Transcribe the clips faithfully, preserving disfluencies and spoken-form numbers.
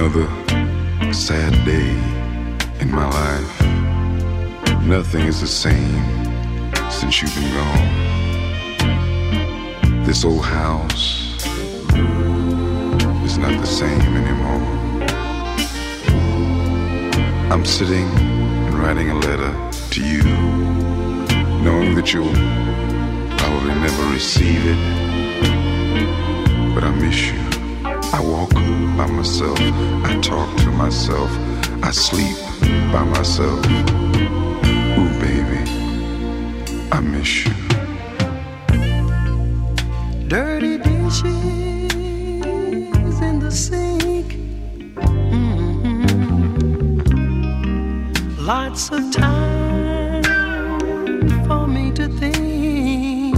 Another sad day in my life. Nothing is the same since you've been gone. This old house is not the same anymore. I'm sitting and writing a letter to you, knowing that you'll probably never receive it, but I miss you. I walk by myself, I talk to myself, I sleep by myself. Ooh, baby, I miss you. Dirty dishes in the sink, mm-hmm. Lots of time for me to think.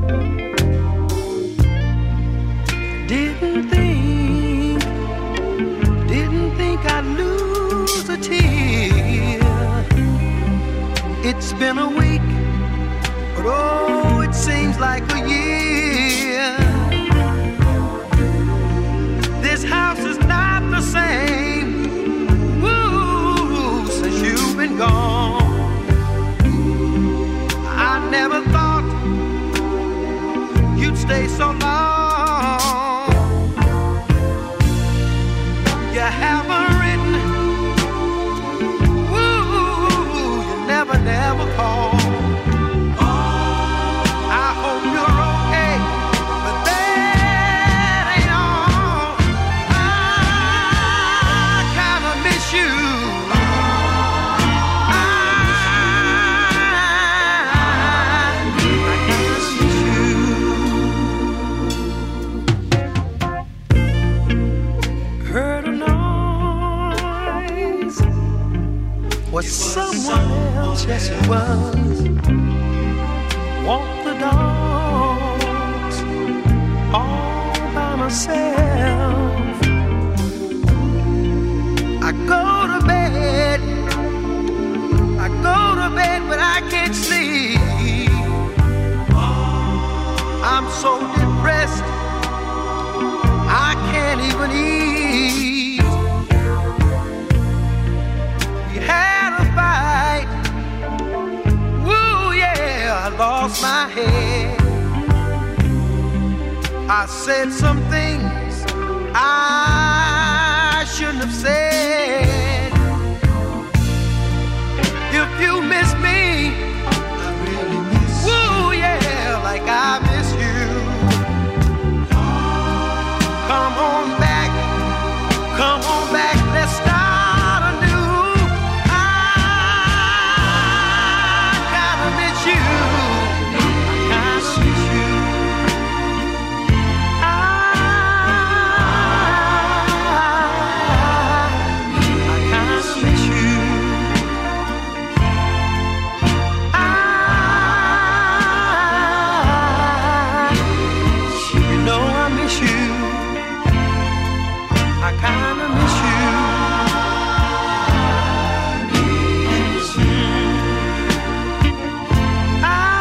Didn't think, didn't think I'd lose a tear. It's been a week, but oh, it seems like a year. This house is not the same, woo, since you've been gone. I never thought you'd stay so long. You haven't written, woo, you never, never called. Was someone else, yes it was. Walk the dogs all by myself. I go to bed, I go to bed, but I can't sleep. I'm so depressed, I can't even eat. You had a fight, woo, yeah, I lost my head. I said some things I shouldn't have said. If you miss me, I really miss you. Woo, yeah, like I miss you. Come on back, come on back, let's start anew. I kinda miss you. I kinda miss you. I, I kinda miss you. I, you know I miss you. I kinda miss you. I,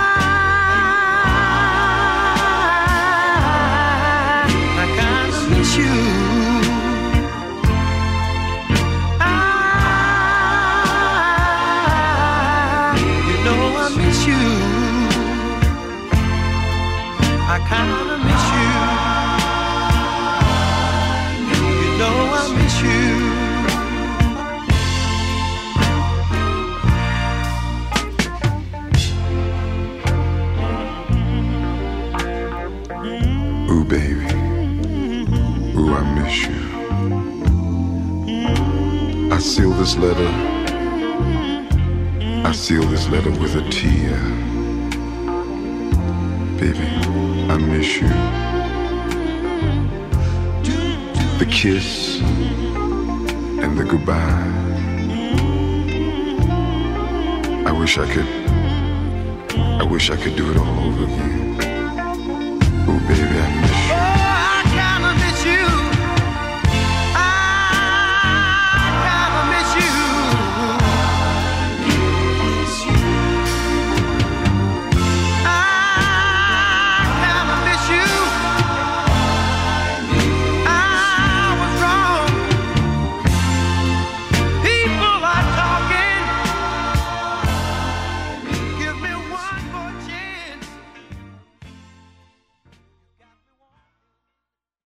I kinda miss you. I, you know I miss you. I kinda miss you. You know I miss you. Ooh, baby, ooh, I miss you. I seal this letter, I seal this letter with a tear. Baby, I miss you. The kiss and the goodbye. I wish I could, I wish I could do it all over again.